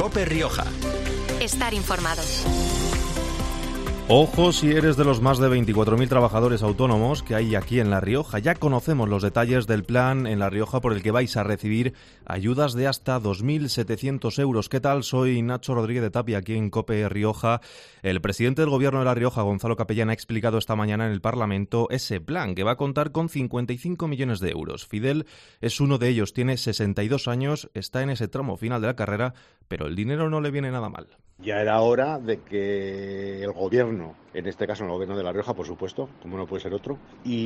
COPE Rioja. Estar informado. Ojo si eres de los más de 24.000 trabajadores autónomos que hay aquí en La Rioja. Ya conocemos los detalles del plan en La Rioja por el que vais a recibir ayudas de hasta 2.700 euros. ¿Qué tal? Soy Nacho Rodríguez de Tapia, aquí en COPE Rioja. El presidente del Gobierno de La Rioja, Gonzalo Capellán, ha explicado esta mañana en el Parlamento ese plan, que va a contar con 55 millones de euros. Fidel es uno de ellos, tiene 62 años, está en ese tramo final de la carrera, pero el dinero no le viene nada mal. Ya era hora de que el gobierno, en este caso el gobierno de La Rioja, por supuesto, como no puede ser otro,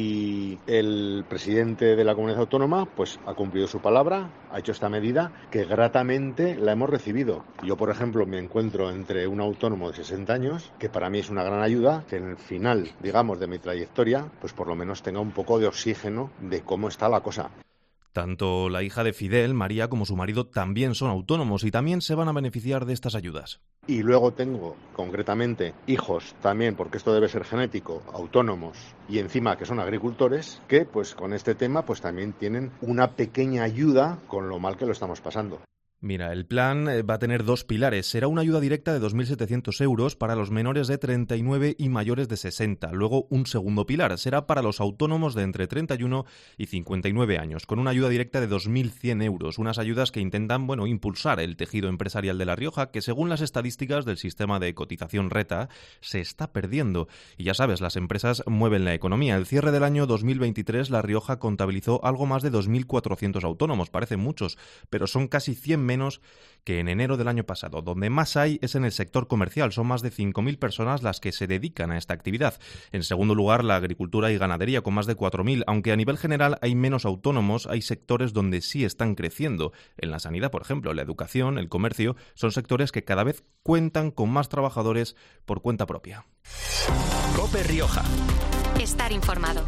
y el presidente de la comunidad autónoma, pues ha cumplido su palabra, ha hecho esta medida que gratamente la hemos recibido. Yo, por ejemplo, me encuentro entre un autónomo de 60 años, que para mí es una gran ayuda, que en el final, digamos, de mi trayectoria, pues por lo menos tenga un poco de oxígeno de cómo está la cosa. Tanto la hija de Fidel, María, como su marido también son autónomos y también se van a beneficiar de estas ayudas. Y luego tengo, concretamente, hijos también, porque esto debe ser genético, autónomos y encima que son agricultores, que pues con este tema pues también tienen una pequeña ayuda con lo mal que lo estamos pasando. Mira, el plan va a tener dos pilares. Será una ayuda directa de 2.700 euros para los menores de 39 y mayores de 60. Luego, un segundo pilar será para los autónomos de entre 31 y 59 años, con una ayuda directa de 2.100 euros. Unas ayudas que intentan, impulsar el tejido empresarial de La Rioja, que según las estadísticas del sistema de cotización RETA, se está perdiendo. Y ya sabes, las empresas mueven la economía. El cierre del año 2023, La Rioja contabilizó algo más de 2.400 autónomos. Parecen muchos, pero son casi 100 menos que en enero del año pasado. Donde más hay es en el sector comercial. Son más de 5.000 personas las que se dedican a esta actividad. En segundo lugar, la agricultura y ganadería, con más de 4.000. Aunque a nivel general hay menos autónomos, hay sectores donde sí están creciendo. En la sanidad, por ejemplo, la educación, el comercio, son sectores que cada vez cuentan con más trabajadores por cuenta propia. COPE Rioja. Estar informado.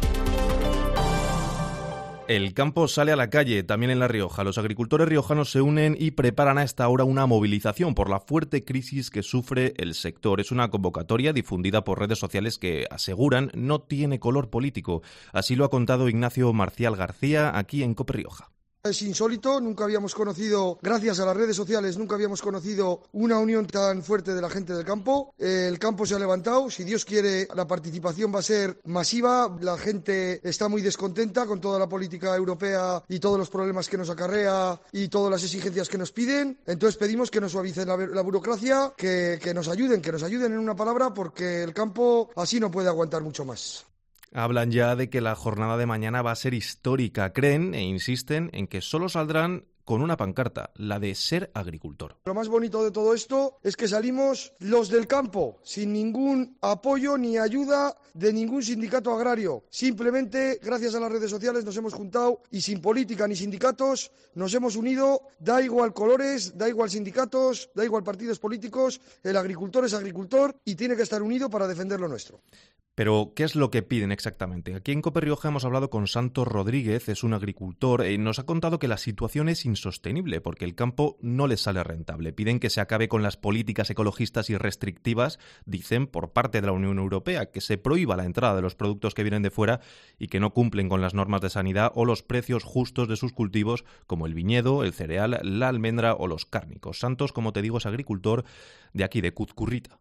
El campo sale a la calle, también en La Rioja. Los agricultores riojanos se unen y preparan a esta hora una movilización por la fuerte crisis que sufre el sector. Es una convocatoria difundida por redes sociales que aseguran no tiene color político. Así lo ha contado Ignacio Marcial García aquí en COPE Rioja. Es insólito, nunca habíamos conocido, gracias a las redes sociales, nunca habíamos conocido una unión tan fuerte de la gente del campo. El campo se ha levantado, si Dios quiere la participación va a ser masiva, la gente está muy descontenta con toda la política europea y todos los problemas que nos acarrea y todas las exigencias que nos piden. Entonces pedimos que nos suavicen la burocracia, que nos ayuden en una palabra, porque el campo así no puede aguantar mucho más. Hablan ya de que la jornada de mañana va a ser histórica. Creen e insisten en que solo saldrán con una pancarta, la de ser agricultor. Lo más bonito de todo esto es que salimos los del campo, sin ningún apoyo ni ayuda de ningún sindicato agrario. Simplemente, gracias a las redes sociales, nos hemos juntado y sin política ni sindicatos nos hemos unido. Da igual colores, da igual sindicatos, da igual partidos políticos. El agricultor es agricultor y tiene que estar unido para defender lo nuestro. Pero, ¿qué es lo que piden exactamente? Aquí en COPE Rioja hemos hablado con Santos Rodríguez, es un agricultor, y nos ha contado que la situación es insostenible porque el campo no les sale rentable. Piden que se acabe con las políticas ecologistas y restrictivas, dicen, por parte de la Unión Europea, que se prohíba la entrada de los productos que vienen de fuera y que no cumplen con las normas de sanidad o los precios justos de sus cultivos, como el viñedo, el cereal, la almendra o los cárnicos. Santos, como te digo, es agricultor de aquí, de Cuzcurrita.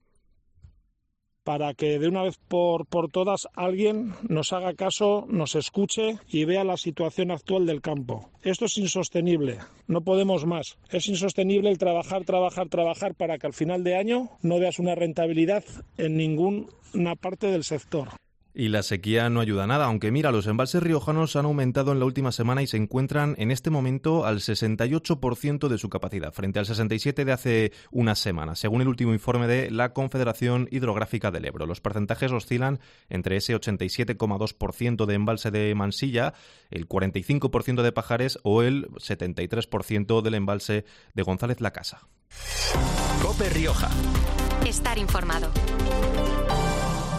Para que de una vez por todas alguien nos haga caso, nos escuche y vea la situación actual del campo. Esto es insostenible, no podemos más. Es insostenible el trabajar para que al final de año no veas una rentabilidad en ninguna parte del sector. Y la sequía no ayuda nada, aunque mira, los embalses riojanos han aumentado en la última semana y se encuentran en este momento al 68% de su capacidad, frente al 67% de hace unas semanas, según el último informe de la Confederación Hidrográfica del Ebro. Los porcentajes oscilan entre ese 87,2% de embalse de Mansilla, el 45% de Pajares o el 73% del embalse de González La Casa. COPE Rioja. Estar informado.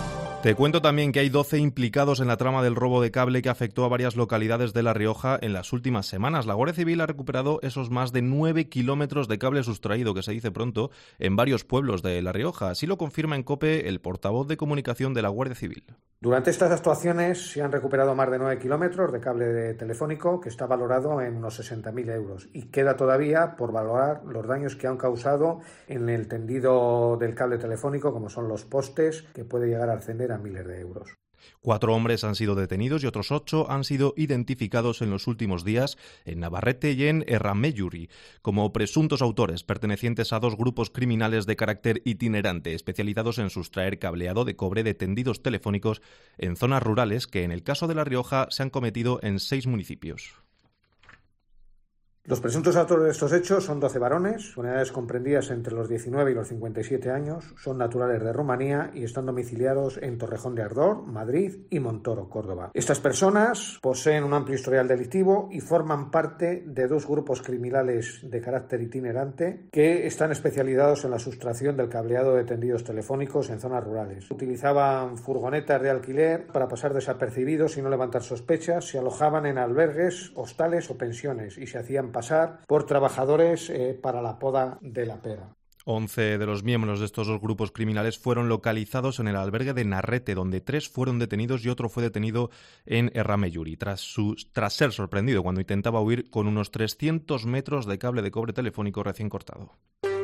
Te cuento también que hay 12 implicados en la trama del robo de cable que afectó a varias localidades de La Rioja en las últimas semanas. La Guardia Civil ha recuperado esos más de 9 kilómetros de cable sustraído, que se dice pronto, en varios pueblos de La Rioja. Así lo confirma en COPE el portavoz de comunicación de la Guardia Civil. Durante estas actuaciones se han recuperado más de 9 kilómetros de cable telefónico que está valorado en unos 60.000 euros y queda todavía por valorar los daños que han causado en el tendido del cable telefónico, como son los postes, que puede llegar a ascender a miles de euros. 4 hombres han sido detenidos y otros 8 han sido identificados en los últimos días en Navarrete y en Erramelluri como presuntos autores pertenecientes a 2 grupos criminales de carácter itinerante especializados en sustraer cableado de cobre de tendidos telefónicos en zonas rurales que en el caso de La Rioja se han cometido en 6 municipios. Los presuntos autores de estos hechos son 12 varones, con edades comprendidas entre los 19 y los 57 años, son naturales de Rumanía y están domiciliados en Torrejón de Ardor, Madrid y Montoro, Córdoba. Estas personas poseen un amplio historial delictivo y forman parte de 2 grupos criminales de carácter itinerante que están especializados en la sustracción del cableado de tendidos telefónicos en zonas rurales. Utilizaban furgonetas de alquiler para pasar desapercibidos y no levantar sospechas, se alojaban en albergues, hostales o pensiones y se hacían pasar por trabajadores para la poda de la pera. 11 de los miembros de estos 2 grupos criminales fueron localizados en el albergue de Narrete, donde 3 fueron detenidos y otro fue detenido en Erramelluri, tras ser sorprendido cuando intentaba huir con unos 300 metros de cable de cobre telefónico recién cortado.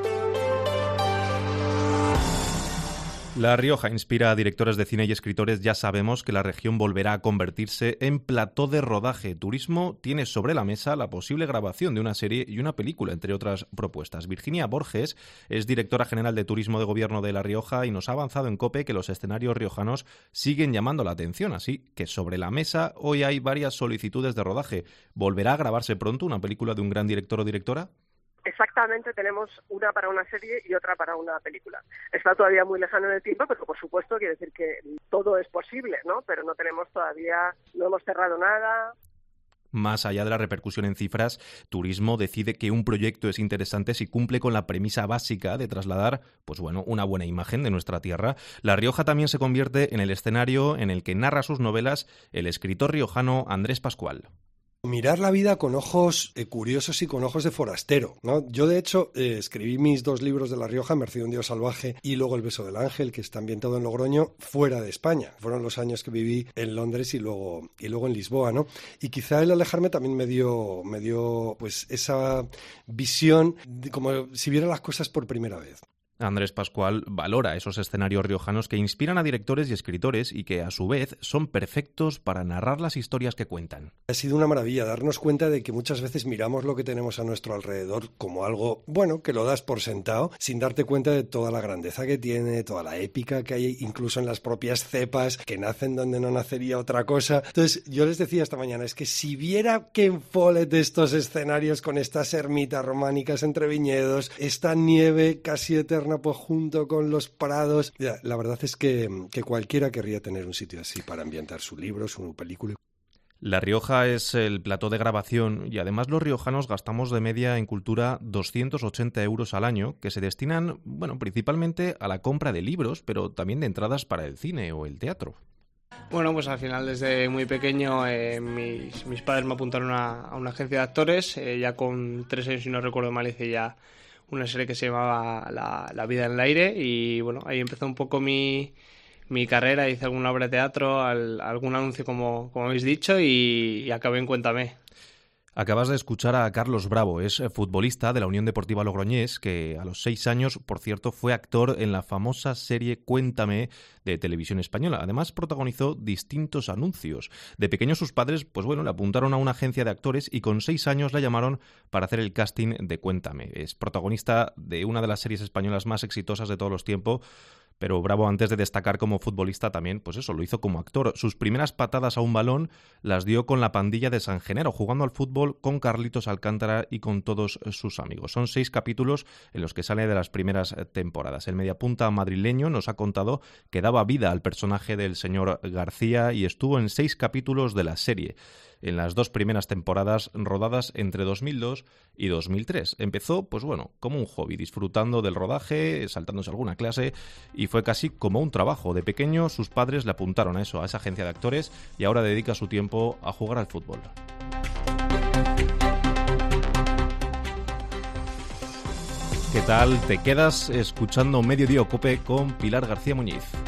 La Rioja inspira a directores de cine y escritores. Ya sabemos que la región volverá a convertirse en plató de rodaje. Turismo tiene sobre la mesa la posible grabación de una serie y una película, entre otras propuestas. Virginia Borges es directora general de Turismo de Gobierno de La Rioja y nos ha avanzado en COPE que los escenarios riojanos siguen llamando la atención. Así que sobre la mesa hoy hay varias solicitudes de rodaje. ¿Volverá a grabarse pronto una película de un gran director o directora? Exactamente, tenemos una para una serie y otra para una película. Está todavía muy lejano en el tiempo, pero por supuesto quiere decir que todo es posible, ¿no? Pero no hemos cerrado nada. Más allá de la repercusión en cifras, Turismo decide que un proyecto es interesante si cumple con la premisa básica de trasladar, una buena imagen de nuestra tierra. La Rioja también se convierte en el escenario en el que narra sus novelas el escritor riojano Andrés Pascual. Mirar la vida con ojos curiosos y con ojos de forastero, ¿no? Yo, de hecho, escribí mis 2 libros de La Rioja, Merced de un Dios salvaje y luego El beso del ángel, que está ambientado en Logroño, fuera de España. Fueron los años que viví en Londres y luego en Lisboa, ¿no? Y quizá el alejarme también me dio pues esa visión de como si viera las cosas por primera vez. Andrés Pascual valora esos escenarios riojanos que inspiran a directores y escritores y que, a su vez, son perfectos para narrar las historias que cuentan. Ha sido una maravilla darnos cuenta de que muchas veces miramos lo que tenemos a nuestro alrededor como algo, que lo das por sentado, sin darte cuenta de toda la grandeza que tiene, toda la épica que hay, incluso en las propias cepas, que nacen donde no nacería otra cosa. Entonces, yo les decía esta mañana, es que si viera Ken Follett estos escenarios con estas ermitas románicas entre viñedos, esta nieve casi eterna, pues junto con los prados. La verdad es que cualquiera querría tener un sitio así para ambientar su libro, su película. La Rioja es el plató de grabación y además los riojanos gastamos de media en cultura 280 euros al año que se destinan, principalmente a la compra de libros, pero también de entradas para el cine o el teatro. Bueno, pues al final desde muy pequeño mis padres me apuntaron a una agencia de actores. Ya con 3 años, si no recuerdo mal, hice ya una serie que se llamaba La vida en el aire y ahí empezó un poco mi carrera. Hice alguna obra de teatro, algún anuncio como habéis dicho y acabé en Cuéntame. Acabas de escuchar a Carlos Bravo, es futbolista de la Unión Deportiva Logroñés, que a los 6 años, por cierto, fue actor en la famosa serie Cuéntame de Televisión Española. Además, protagonizó distintos anuncios. De pequeño sus padres, le apuntaron a una agencia de actores y con 6 años la llamaron para hacer el casting de Cuéntame. Es protagonista de una de las series españolas más exitosas de todos los tiempos. Pero Bravo, antes de destacar como futbolista, también, lo hizo como actor. Sus primeras patadas a un balón las dio con la pandilla de San Genaro, jugando al fútbol con Carlitos Alcántara y con todos sus amigos. Son 6 capítulos en los que sale de las primeras temporadas. El mediapunta madrileño nos ha contado que daba vida al personaje del señor García y estuvo en 6 capítulos de la serie, en las 2 primeras temporadas rodadas entre 2002 y 2003. Empezó, como un hobby, disfrutando del rodaje, saltándose alguna clase, y fue casi como un trabajo. De pequeño sus padres le apuntaron a eso, a esa agencia de actores, y ahora dedica su tiempo a jugar al fútbol. ¿Qué tal? Te quedas escuchando Mediodía COPE con Pilar García Muñiz.